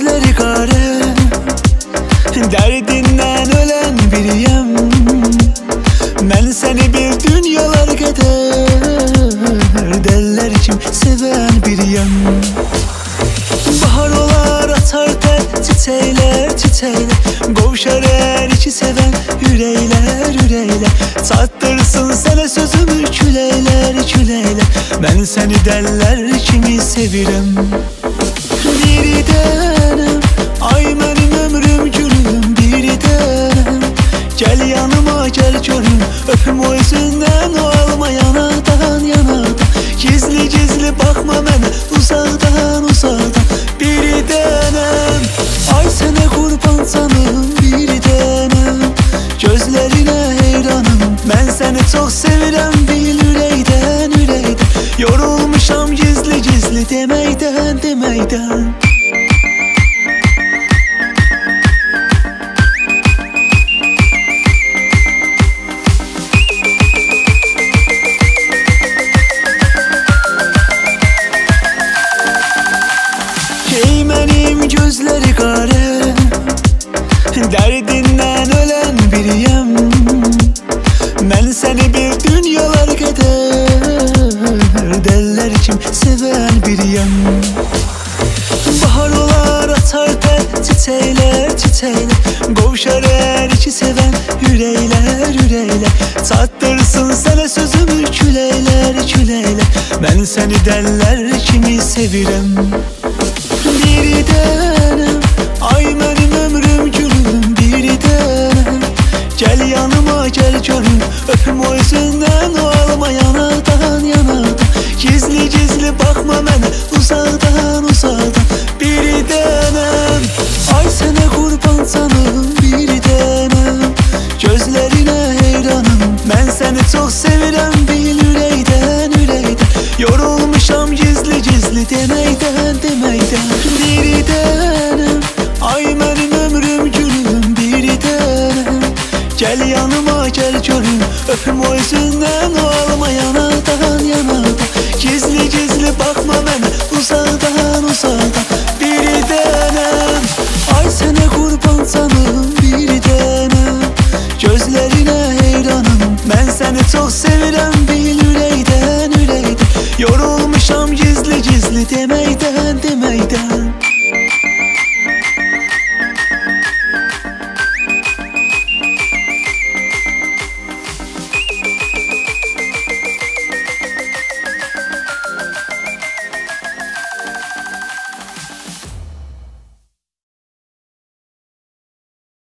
gözleri kare, derdinden ölen biriyem. Ben seni bir dünyalar kadar derler kim seven biriyem. Bahar olar atar tel çiçekler çiçekler, qovuşar her iki seven ürəklər ürəklər. Çatdırsın sənə sözümü küləklər küləklər. Ben seni derler kimi sevirəm. Bir tanem, ay benim ömrüm gülüm bir tanem. Gel yanıma gel görüm, öpüm o yüzünden o alma yanaktan yanaktan. Gizli gizli bakma bana uzaktan uzaktan. Bir tanem, ay sana kurban canım bir tanem. Gözlerine heyranım, ben seni çok sevirəm bil ürəkdən ürəkdən. Yorulmuşam gizli gizli deməkdən deməkdən. Ey benim gözleri kare, derdinden ölen biriyem. Ben seni bir dünyalar kadar derler kim seven biriyem. Bahar olar atar tel çiçekler çiçekler, qovuşar her iki seven ürəklər ürəklər. Çatdırsın sənə sözümü küləklər küləklər. Ben seni derler kimi sevirəm. Bir tanem, ay benim ömrüm gülüm bir tanem. Gel yanıma gel görüm, öpüm o yüzünden o alma yanaktan yanaktan. Gizli gizli bakma bana uzaktan uzaktan. Bir tanem, ay sana kurban canım bir tanem. Gözlerine heyranım, ben seni çok sevirəm bil ürəkdən ürəkdən. Yorulmuşam gizli gizli deməkdən deməkdən. Bir tanem, ay benim ömrüm gülüm bir tanem. Gel yanıma gel görüm, öpüm o yüzünden o alma yanaktan yanaktan. Gizli gizli bakma bana uzaktan uzaktan. Bir tanem, ay sana kurban canım bir tanem. Gözlerine heyranım, ben seni çok sevirəm bil ürəkdən ürəkdən. Yorulmuşam gizli gizli deme